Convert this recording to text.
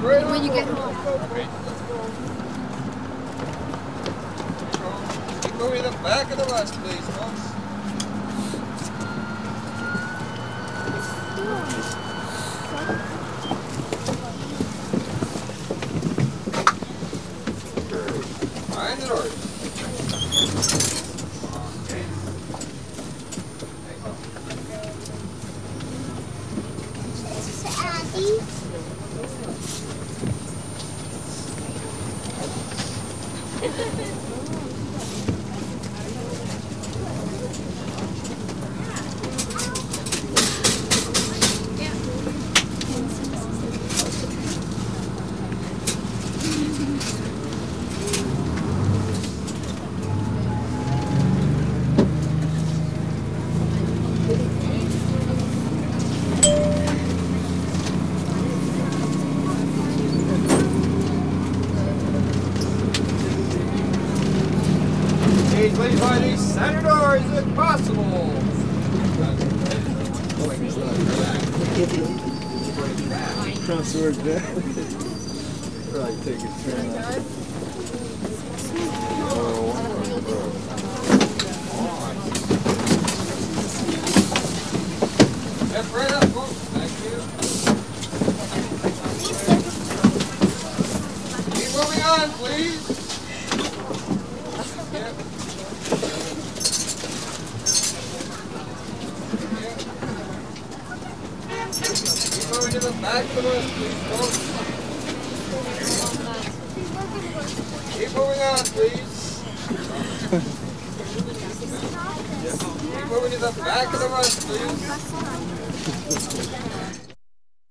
when you get home. Okay. Keep moving to the back of the bus, please, folks. Behind the doors. Please find these center doors if possible. Crossword there. Right, take it. Step right up, folks. Thank you. Keep moving on, please. Yep. Keep moving to the back of the bus, please, folks. Keep moving on, please. Keep moving to the back of the bus, please.